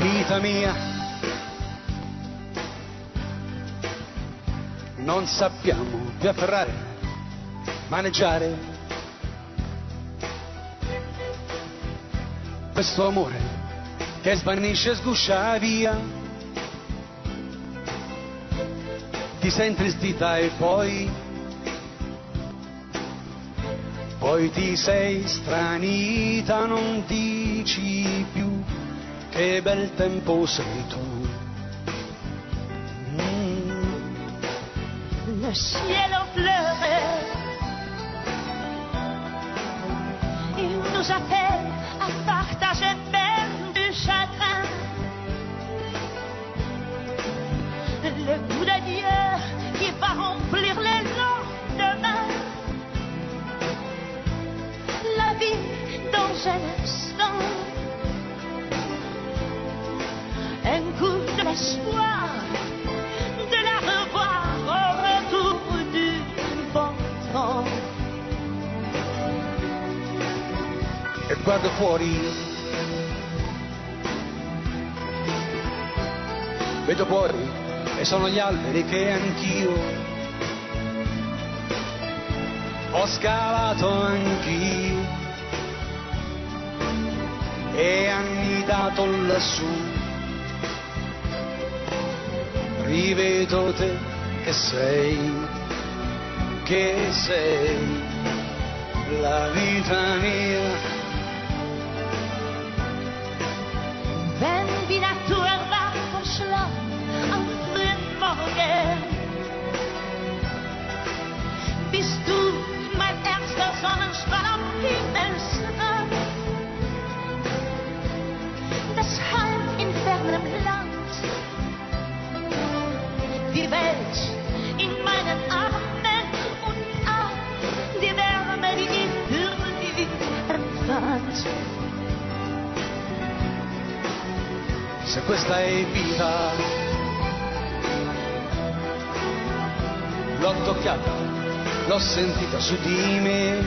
vita mia, non sappiamo più afferrare, maneggiare questo amore che svanisce e sguscia via. Ti senti tristità e poi ti sei stranita, non dici più che bel tempo sei tu. Le ciel en pleurait, il nous appelle à partager même du chagrin. Le goût d'adieu qui va remplir les lendemains. La vie dans un instant, un coup de l'espoir de la revoir au retour du bon temps. E guardo fuori, vedo fuori e sono gli alberi che anch'io ho scavato anch'io e annidato lassù. Rivedo te che sei la vita mia. Wenn die Natur erwacht vom Schlaf am frühen Morgen, bist du mein erster Sonnenstrahl am Himmelsrand. Das Heim in fernem Land, die Welt in meinen Armen und die Wärme, die ich für dich empfand. Se questa è vita, l'ho toccata, l'ho sentita su di me,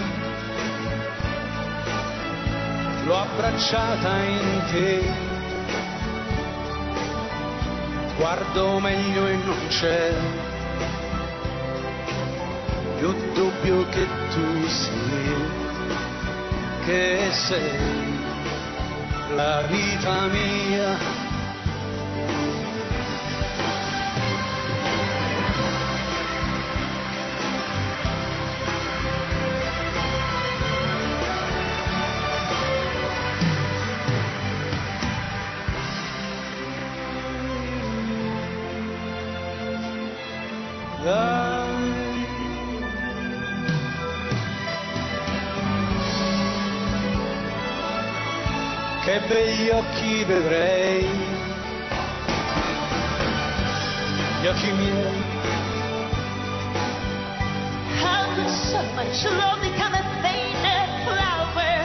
l'ho abbracciata in te. Guardo meglio e non c'è più dubbio che tu sei la vita mia. Che begli occhi vedrei, gli occhi miei. How could so much love become a faded flower?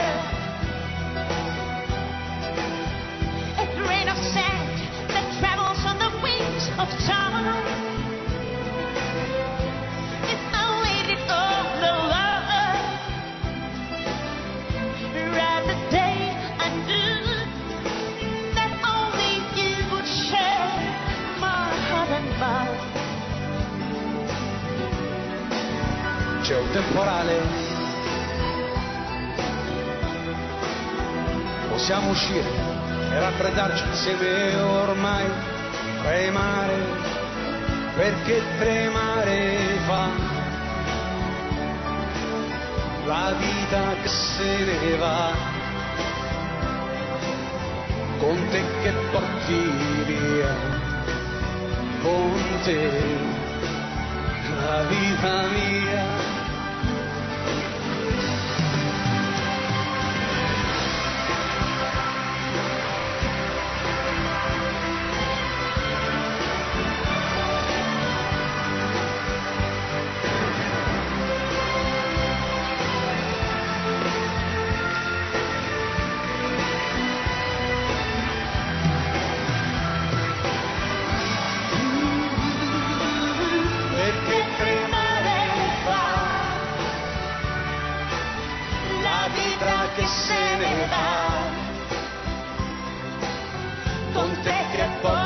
A grain of sand that travels on the wings of time. If I waited all alone, rather day I knew that only you would share my heart and mind. C'è un temporale, possiamo uscire e raffreddarci insieme ormai, tremare, perché tremare fa la vita che se ne va, con te che porti via, con te la vita mia. Perché tremare fa la vita che se ne va, con te che poi